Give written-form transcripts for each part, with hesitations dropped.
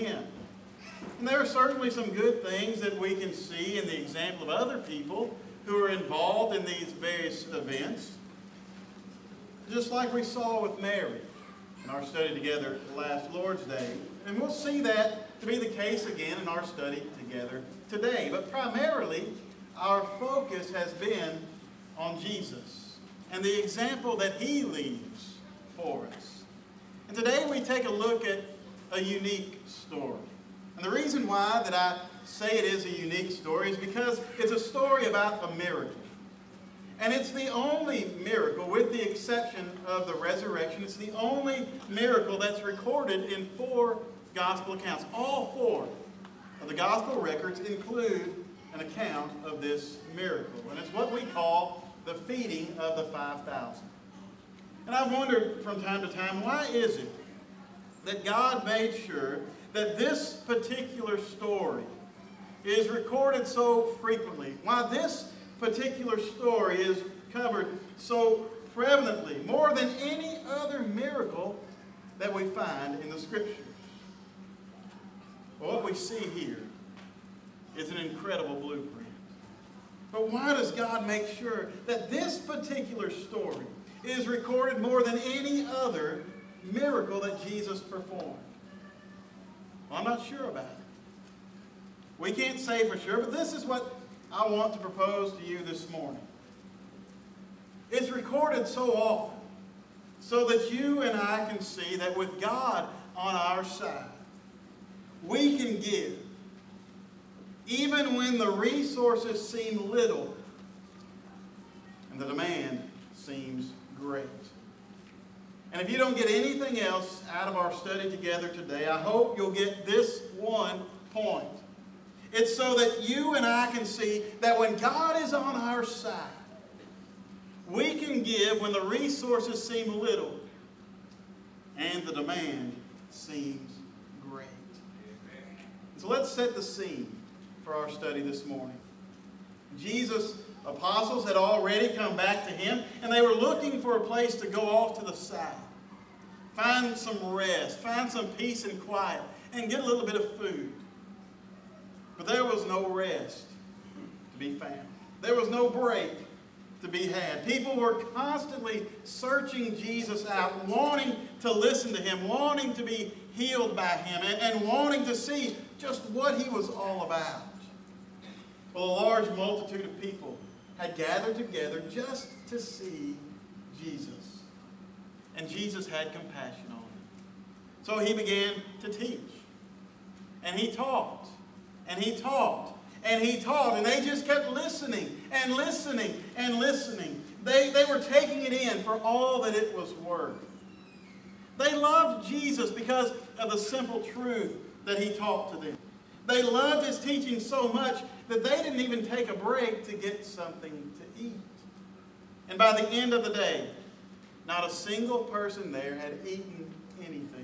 him. And there are certainly some good things that we can see in the example of other people who are involved in these various events. Just like we saw with Mary in our study together last Lord's Day. And we'll see that to be the case again in our study together today. But primarily, our focus has been on Jesus and the example that he leaves for us. And today we take a look at a unique story. And the reason why that I say it is a unique story is because it's a story about a miracle. And it's the only miracle, with the exception of the resurrection, it's the only miracle that's recorded in 4 gospel accounts. All 4 of the gospel records include an account of this miracle. And it's what we call the feeding of the 5,000. And I've wondered from time to time, why is it that God made sure that this particular story is recorded so frequently? Why this particular story is covered so prevalently, more than any other miracle that we find in the Scriptures? Well, what we see here is an incredible blueprint. But why does God make sure that this particular story is recorded more than any other miracle that Jesus performed? Well, I'm not sure about it. We can't say for sure, but this is what I want to propose to you this morning. It's recorded so often so that you and I can see that with God on our side, we can give even when the resources seem little and the demand seems great. And if you don't get anything else out of our study together today, I hope you'll get this one point. It's so that you and I can see that when God is on our side, we can give when the resources seem little and the demand seems great. So let's set the scene for our study this morning. Jesus' apostles had already come back to him, and they were looking for a place to go off to the side, find some rest, find some peace and quiet, and get a little bit of food. But there was no rest to be found. There was no break to be had. People were constantly searching Jesus out, wanting to listen to him, wanting to be healed by him, and wanting to see just what he was all about. Well, a large multitude of people had gathered together just to see Jesus. And Jesus had compassion on them. So he began to teach. And he taught. And he taught. And he taught. And they just kept listening and listening and listening. They were taking it in for all that it was worth. They loved Jesus because of the simple truth that he taught to them. They loved his teaching so much that they didn't even take a break to get something to eat. And by the end of the day, not a single person there had eaten anything.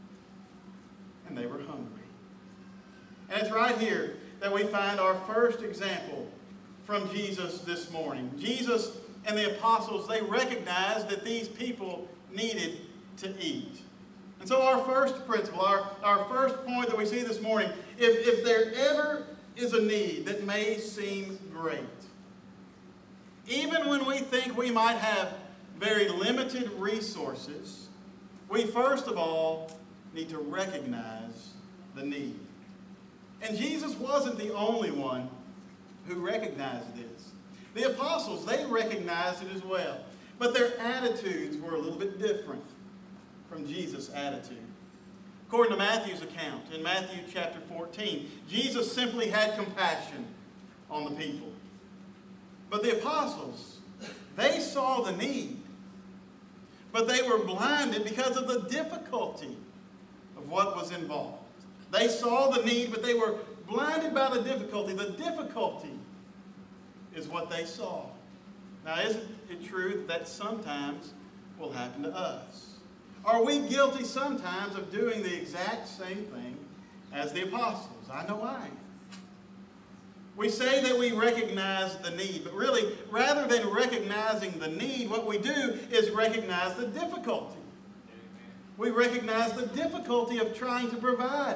And they were hungry. And it's right here that we find our first example from Jesus this morning. Jesus and the apostles, they recognized that these people needed to eat. And so our first principle, our first point that we see this morning, if there ever is a need that may seem great, even when we think we might have very limited resources, we first of all need to recognize the need. And Jesus wasn't the only one who recognized this. The apostles, they recognized it as well. But their attitudes were a little bit different from Jesus' attitude. According to Matthew's account, in Matthew chapter 14, Jesus simply had compassion on the people. But the apostles, they saw the need. But they were blinded because of the difficulty of what was involved. They saw the need, but they were blinded by the difficulty. The difficulty is what they saw. Now, isn't it true that sometimes will happen to us? Are we guilty sometimes of doing the exact same thing as the apostles? I know I am. We say that we recognize the need, but really, rather than recognizing the need, what we do is recognize the difficulty. We recognize the difficulty of trying to provide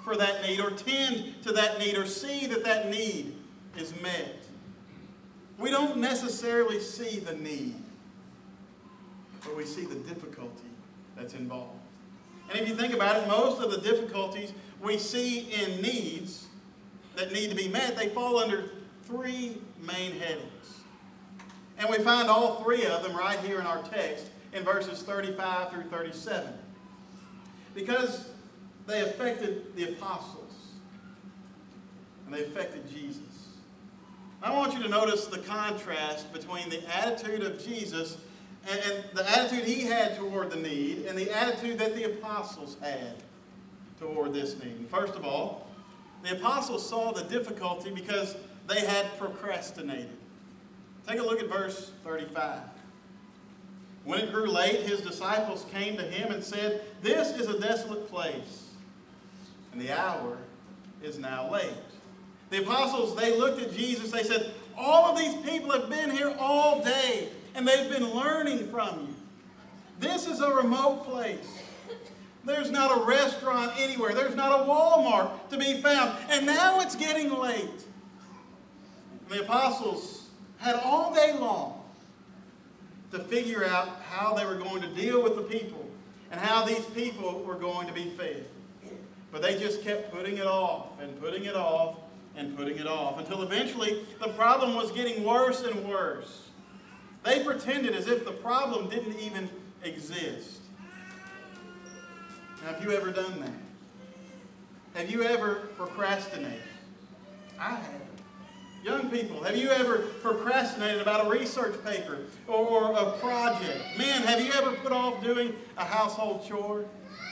for that need or tend to that need or see that that need is met. We don't necessarily see the need, but we see the difficulty that's involved. And if you think about it, most of the difficulties we see in needs that need to be met, they fall under three main headings. And we find all three of them right here in our text in verses 35 through 37. Because they affected the apostles. And they affected Jesus. I want you to notice the contrast between the attitude of Jesus and the attitude he had toward the need and the attitude that the apostles had toward this need. First of all, the apostles saw the difficulty because they had procrastinated. Take a look at verse 35. When it grew late, his disciples came to him and said, "This is a desolate place, and the hour is now late." The apostles, they looked at Jesus, they said, "All of these people have been here all day, and they've been learning from you. This is a remote place. There's not a restaurant anywhere. There's not a Walmart to be found. And now it's getting late." The apostles had all day long to figure out how they were going to deal with the people and how these people were going to be fed. But they just kept putting it off and putting it off and putting it off until eventually the problem was getting worse and worse. They pretended as if the problem didn't even exist. Now, have you ever done that? Have you ever procrastinated? I have. Young people, have you ever procrastinated about a research paper or a project? Men, have you ever put off doing a household chore?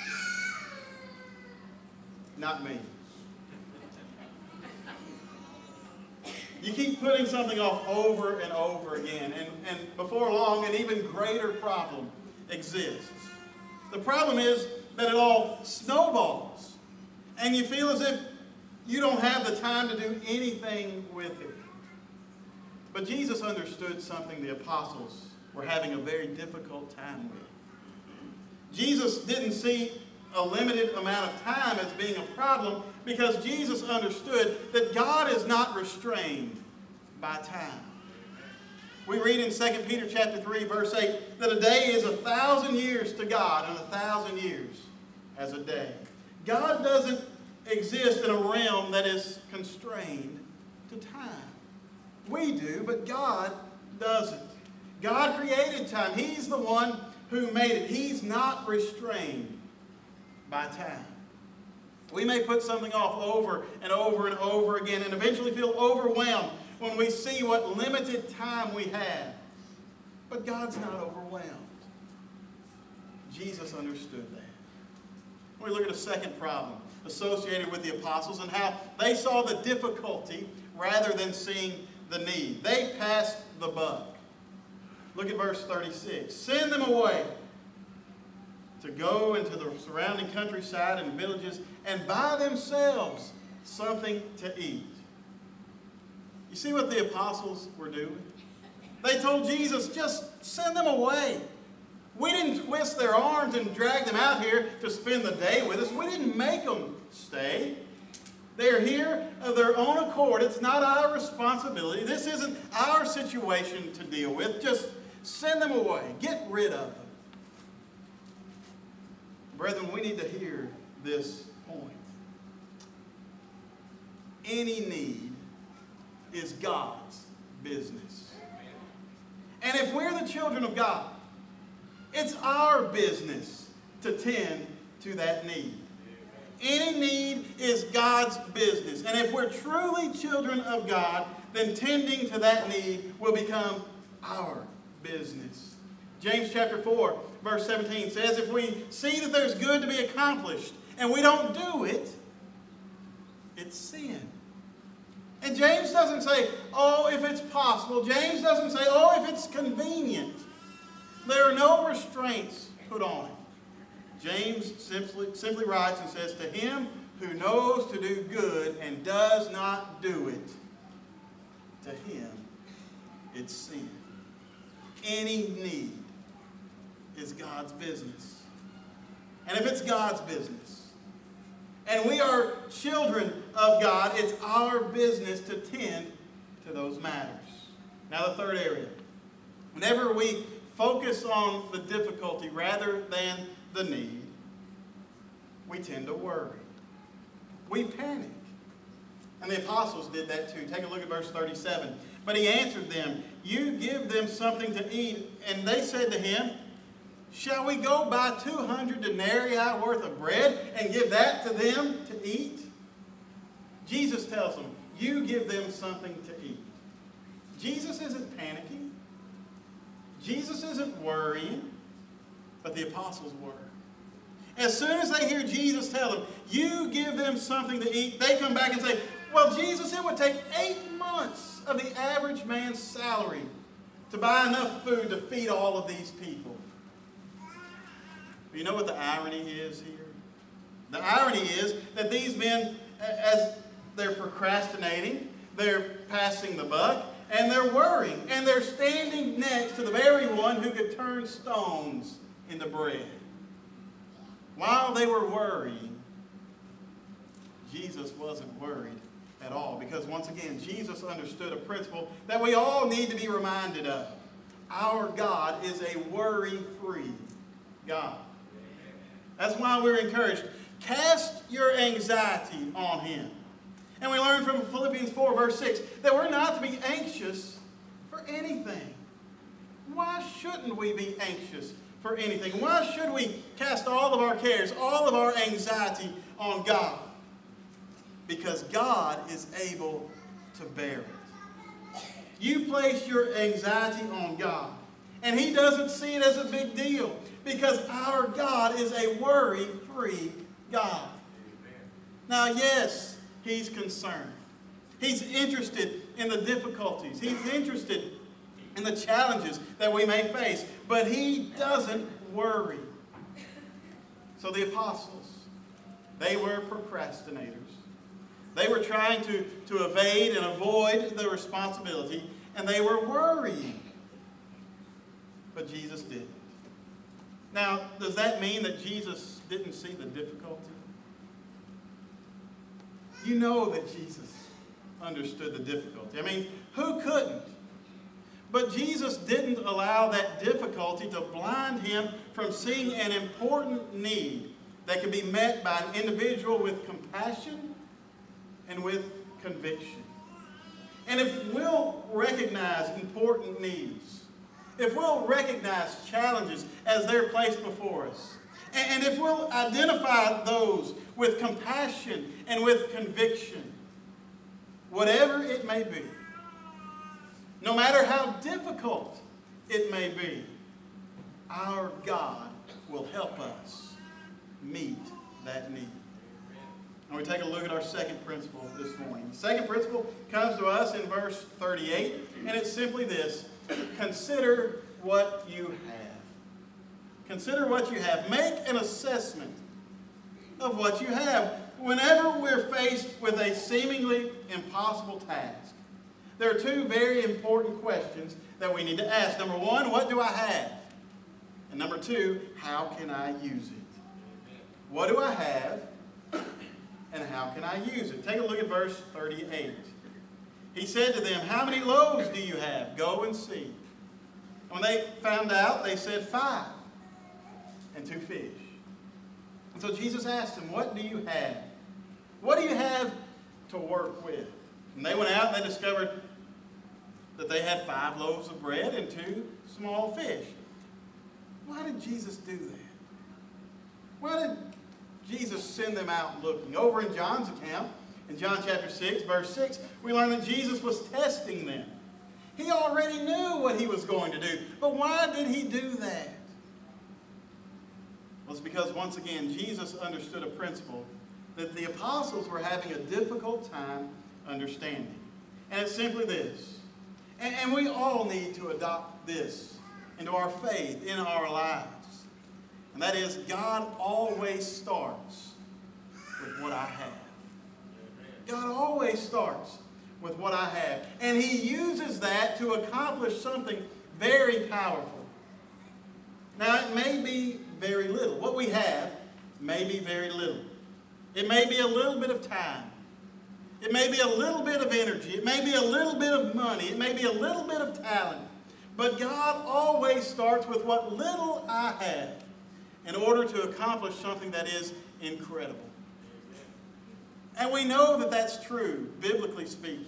Not me. You keep putting something off over and over again, and before long, an even greater problem exists. The problem is that it all snowballs, and you feel as if you don't have the time to do anything with it. But Jesus understood something the apostles were having a very difficult time with. Jesus didn't see a limited amount of time as being a problem because Jesus understood that God is not restrained by time. We read in 2 Peter chapter 3, verse 8, that a day is 1,000 years to God and 1,000 years as a day. God doesn't exist in a realm that is constrained to time. We do, but God doesn't. God created time. He's the one who made it. He's not restrained by time. We may put something off over and over and over again and eventually feel overwhelmed when we see what limited time we have. But God's not overwhelmed. Jesus understood that. We look at a second problem associated with the apostles and how they saw the difficulty rather than seeing the need. They passed the buck. Look at verse 36. Send them away to go into the surrounding countryside and villages and buy themselves something to eat. You see what the apostles were doing? They told Jesus, just send them away. We didn't twist their arms and drag them out here to spend the day with us. We didn't make them stay. They're here of their own accord. It's not our responsibility. This isn't our situation to deal with. Just send them away. Get rid of them. Brethren, we need to hear this point. Any need is God's business. And if we're the children of God, it's our business to tend to that need. Any need is God's business. And if we're truly children of God, then tending to that need will become our business. James chapter 4, verse 17 says, if we see that there's good to be accomplished and we don't do it, it's sin. And James doesn't say, oh, if it's possible. James doesn't say, oh, if it's convenient. There are no restraints put on it. James simply writes and says, to him who knows to do good and does not do it, to him it's sin. Any need is God's business. And if it's God's business, And we are children of God. It's our business to tend to those matters. Now the third area. Whenever we focus on the difficulty rather than the need, we tend to worry. We panic. And the apostles did that too. Take a look at verse 37. But he answered them, "You give them something to eat." And they said to him, "Shall we go buy 200 denarii worth of bread and give that to them to eat?" Jesus tells them, you give them something to eat. Jesus isn't panicking. Jesus isn't worrying. But the apostles were. As soon as they hear Jesus tell them, you give them something to eat, they come back and say, well, Jesus, it would take 8 months of the average man's salary to buy enough food to feed all of these people. You know what the irony is here? The irony is that these men, as they're procrastinating, they're passing the buck, and they're worrying, and they're standing next to the very one who could turn stones into bread. While they were worrying, Jesus wasn't worried at all, because once again, Jesus understood a principle that we all need to be reminded of. Our God is a worry-free God. That's why we're encouraged. Cast your anxiety on Him. And we learn from Philippians 4, verse 6, that we're not to be anxious for anything. Why shouldn't we be anxious for anything? Why should we cast all of our cares, all of our anxiety on God? Because God is able to bear it. You place your anxiety on God, and He doesn't see it as a big deal, because our God is a worry-free God. Now, yes, He's concerned. He's interested in the difficulties. He's interested in the challenges that we may face. But He doesn't worry. So the apostles, they were procrastinators. They were trying to evade and avoid the responsibility, and they were worrying. But Jesus didn't. Now, does that mean that Jesus didn't see the difficulty? You know that Jesus understood the difficulty. I mean, who couldn't? But Jesus didn't allow that difficulty to blind Him from seeing an important need that can be met by an individual with compassion and with conviction. And if we'll recognize important needs, if we'll recognize challenges as they're placed before us, and if we'll identify those with compassion and with conviction, whatever it may be, no matter how difficult it may be, our God will help us meet that need. And we take a look at our second principle this morning. The second principle comes to us in verse 38, and it's simply this: consider what you have. Consider what you have. Make an assessment of what you have. Whenever we're faced with a seemingly impossible task, there are two very important questions that we need to ask. Number one, what do I have? And number two, how can I use it? What do I have, and how can I use it? Take a look at verse 38. He said to them, how many loaves do you have? Go and see. When they found out, they said 5 and 2 fish. And so Jesus asked them, what do you have? What do you have to work with? And they went out and they discovered that they had 5 loaves of bread and 2 small fish. Why did Jesus do that? Why did Jesus send them out looking? Over in John's account, in John chapter 6, verse 6, we learn that Jesus was testing them. He already knew what He was going to do. But why did He do that? Well, it's because, once again, Jesus understood a principle that the apostles were having a difficult time understanding. And it's simply this. And we all need to adopt this into our faith, in our lives. And that is, God always starts with what I have. God always starts with what I have. And He uses that to accomplish something very powerful. Now, it may be very little. What we have may be very little. It may be a little bit of time. It may be a little bit of energy. It may be a little bit of money. It may be a little bit of talent. But God always starts with what little I have in order to accomplish something that is incredible. And we know that that's true, biblically speaking.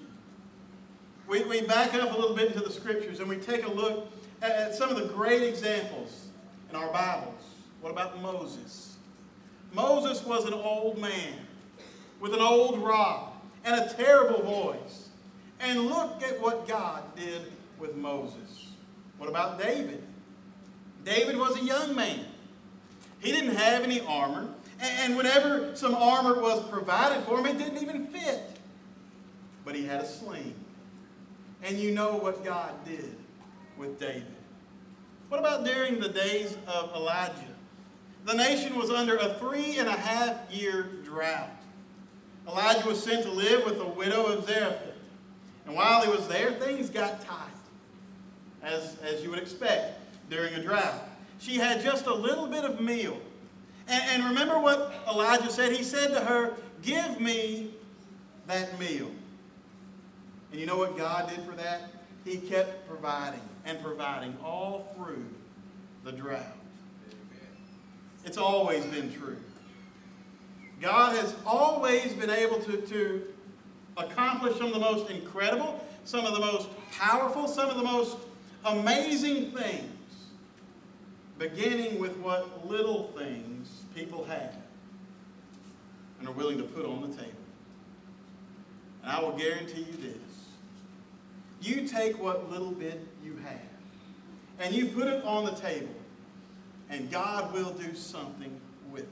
We back up a little bit into the Scriptures and we take a look at some of the great examples in our Bibles. What about Moses? Moses was an old man with an old rod and a terrible voice. And look at what God did with Moses. What about David? David was a young man. He didn't have any armor. And whenever some armor was provided for him, it didn't even fit. But he had a sling. And you know what God did with David. What about during the days of Elijah? The nation was under a 3.5-year drought. Elijah was sent to live with the widow of Zarephath. And while he was there, things got tight, as you would expect during a drought. She had just a little bit of meal. And remember what Elijah said? He said to her, "Give me that meal." And you know what God did for that? He kept providing and providing all through the drought. It's always been true. God has always been able to accomplish some of the most incredible, some of the most powerful, some of the most amazing things, beginning with what little things people have and are willing to put on the table. And I will guarantee you this. You take what little bit you have and you put it on the table, and God will do something with it.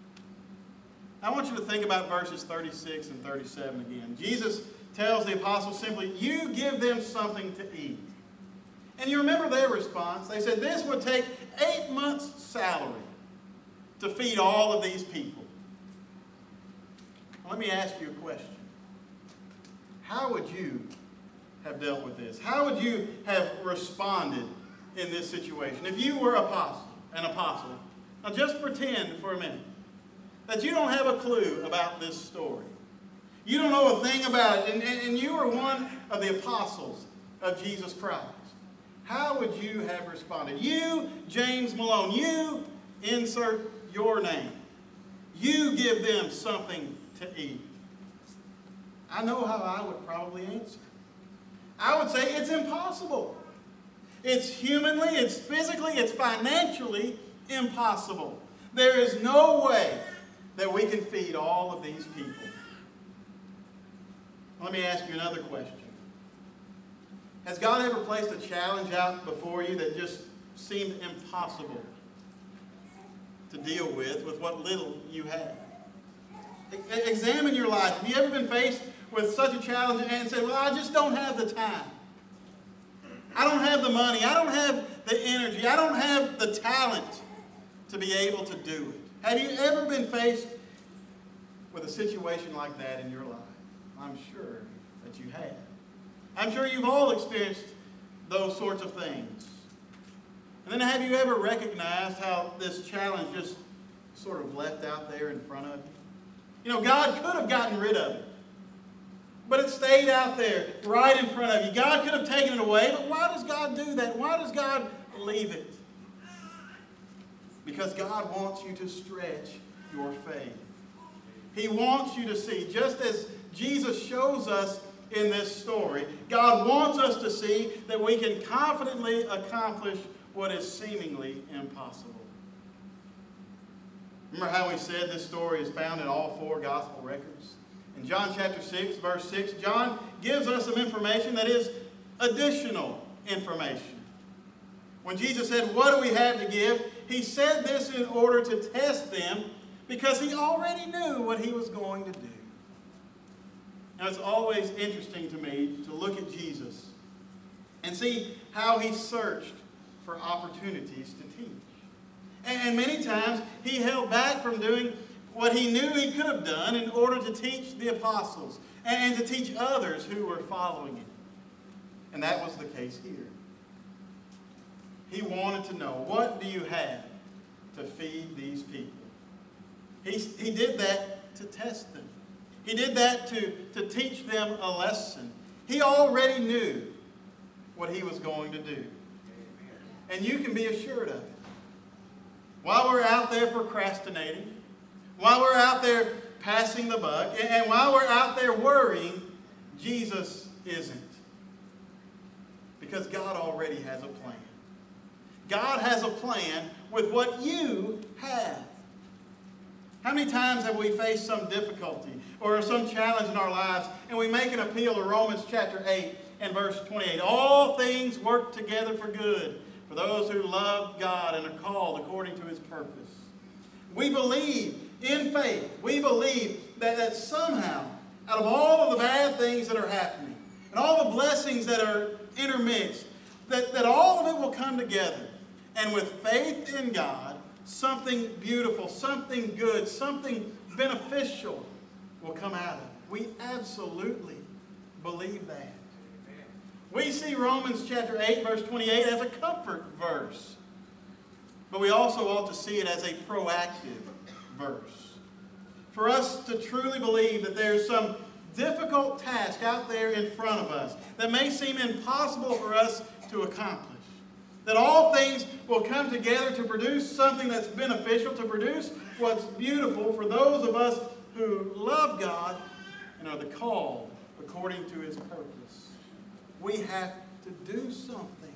I want you to think about verses 36 and 37 again. Jesus tells the apostles simply, "You give them something to eat." And you remember their response. They said this would take 8 months' salary to feed all of these people. Let me ask you a question. How would you have dealt with this? How would you have responded in this situation? If you were an apostle, now just pretend for a minute that you don't have a clue about this story. You don't know a thing about it, and you are one of the apostles of Jesus Christ. How would you have responded? You, James Malone, you insert your name. You give them something to eat. I know how I would probably answer. I would say it's impossible. It's humanly, it's physically, it's financially impossible. There is no way that we can feed all of these people. Let me ask you another question. Has God ever placed a challenge out before you that just seemed impossible to deal with what little you have? Examine your life. Have you ever been faced with such a challenge and said, "Well, I just don't have the time. I don't have the money. I don't have the energy. I don't have the talent to be able to do it"? Have you ever been faced with a situation like that in your life? I'm sure that you have. I'm sure you've all experienced those sorts of things. And then have you ever recognized how this challenge just sort of left out there in front of you? You know, God could have gotten rid of it, but it stayed out there right in front of you. God could have taken it away, but why does God do that? Why does God leave it? Because God wants you to stretch your faith. He wants you to see, just as Jesus shows us in this story, God wants us to see that we can confidently accomplish what is seemingly impossible. Remember how we said this story is found in all 4 gospel records? In John chapter 6, verse 6, John gives us some information that is additional information. When Jesus said, "What do we have to give?" he said this in order to test them because he already knew what he was going to do. Now, it's always interesting to me to look at Jesus and see how he searched for opportunities to teach. And many times he held back from doing what he knew he could have done in order to teach the apostles and to teach others who were following him. And that was the case here. He wanted to know, what do you have to feed these people? He did that to test them. He did that to teach them a lesson. He already knew what he was going to do. And you can be assured of it. While we're out there procrastinating, while we're out there passing the buck, and while we're out there worrying, Jesus isn't. Because God already has a plan. God has a plan with what you have. How many times have we faced some difficulty or some challenge in our lives, and we make an appeal to Romans chapter 8 and verse 28. All things work together for good for those who love God and are called according to his purpose. We believe in faith. We believe that somehow, out of all of the bad things that are happening, and all the blessings that are intermixed, that all of it will come together. And with faith in God, something beautiful, something good, something beneficial will come out of it. We absolutely believe that. We see Romans chapter 8, verse 28 as a comfort verse. But we also ought to see it as a proactive verse. For us to truly believe that there's some difficult task out there in front of us that may seem impossible for us to accomplish. That all things will come together to produce something that's beneficial, to produce what's beautiful for those of us who love God and are the called according to his purpose. We have to do something.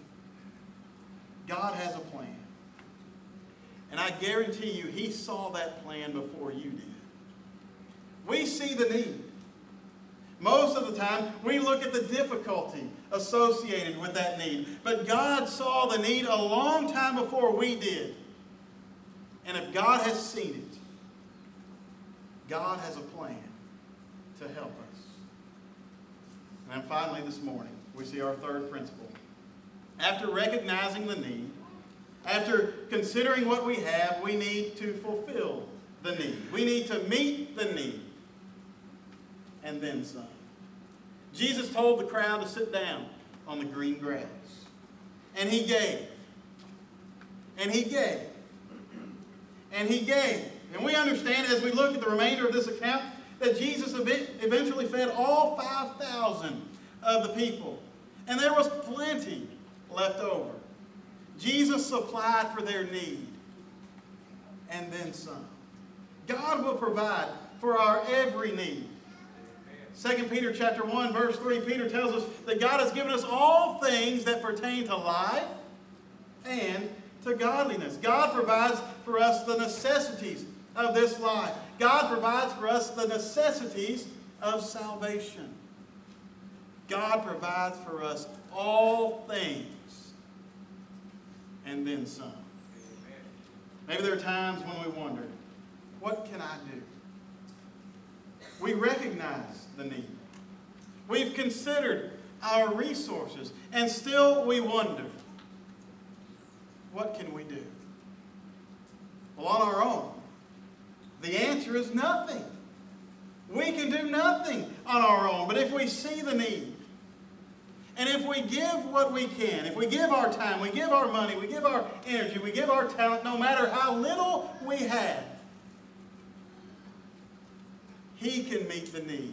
God has a plan. And I guarantee you, he saw that plan before you did. We see the need. Most of the time, we look at the difficulty associated with that need. But God saw the need a long time before we did. And if God has seen it, God has a plan to help us. And finally this morning, we see our third principle. After recognizing the need, after considering what we have, we need to fulfill the need. We need to meet the need. And then some. Jesus told the crowd to sit down on the green grass. And he gave. And he gave. And he gave. And we understand as we look at the remainder of this account that Jesus eventually fed all 5,000 of the people. And there was plenty left over. Jesus supplied for their need. And then some. God will provide for our every need. 2 Peter chapter 1, verse 3, Peter tells us that God has given us all things that pertain to life and to godliness. God provides for us the necessities of this life. God provides for us the necessities of salvation. God provides for us all things and then some. Maybe there are times when we wonder, what can I do? We recognize the need. We've considered our resources, and still we wonder, what can we do? Well, on our own, the answer is nothing. We can do nothing on our own. But if we see the need, and if we give what we can, if we give our time, we give our money, we give our energy, we give our talent, no matter how little we have, he can meet the need.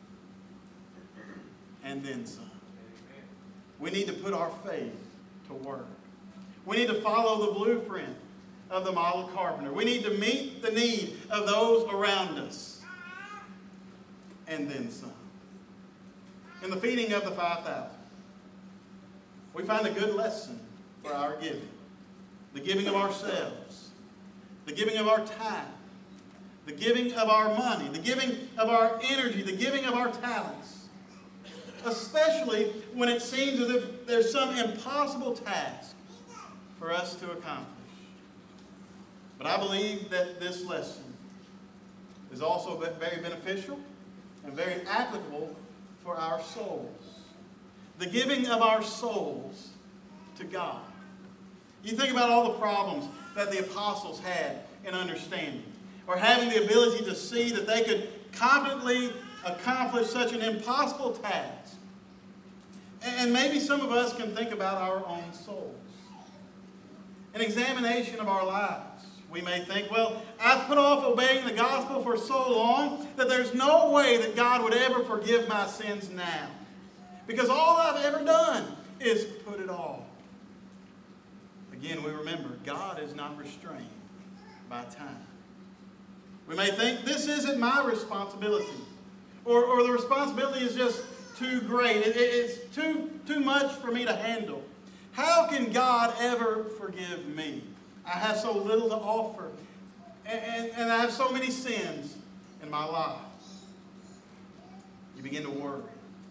And then some. We need to put our faith to work. We need to follow the blueprint of the model carpenter. We need to meet the need of those around us. And then some. In the feeding of the 5,000, we find a good lesson for our giving. The giving of ourselves. The giving of our time. The giving of our money, the giving of our energy, the giving of our talents. Especially when it seems as if there's some impossible task for us to accomplish. But I believe that this lesson is also very beneficial and very applicable for our souls. The giving of our souls to God. You think about all the problems that the apostles had in understanding, or having the ability to see that they could competently accomplish such an impossible task. And maybe some of us can think about our own souls. An examination of our lives We may think, well, I've put off obeying the gospel for so long that there's no way that God would ever forgive my sins now. Because all I've ever done is put it off. Again, we remember, God is not restrained by time. We may think this isn't my responsibility. Or the responsibility is just too great. It's too much for me to handle. How can God ever forgive me? I have so little to offer. And I have so many sins in my life. You begin to worry.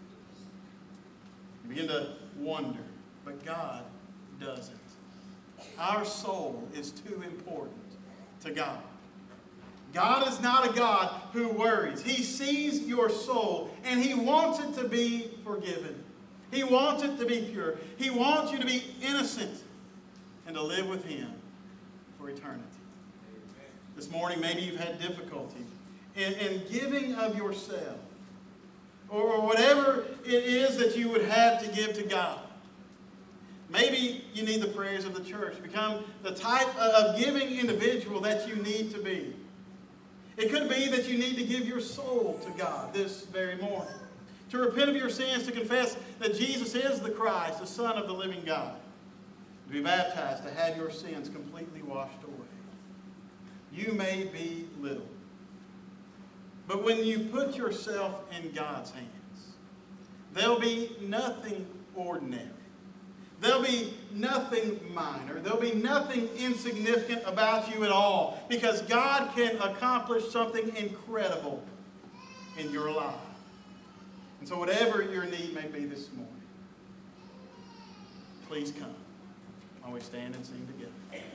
You begin to wonder. But God doesn't. Our soul is too important to God. God is not a God who worries. He sees your soul and He wants it to be forgiven. He wants it to be pure. He wants you to be innocent and to live with Him for eternity. This morning, maybe you've had difficulty in giving of yourself or whatever it is that you would have to give to God. Maybe you need the prayers of the church. Become the type of giving individual that you need to be. It could be that you need to give your soul to God this very morning. To repent of your sins, to confess that Jesus is the Christ, the Son of the living God. To be baptized, to have your sins completely washed away. You may be little. But when you put yourself in God's hands, there'll be nothing ordinary. There'll be nothing minor. There'll be nothing insignificant about you at all. Because God can accomplish something incredible in your life. And so whatever your need may be this morning, please come while we stand and sing together.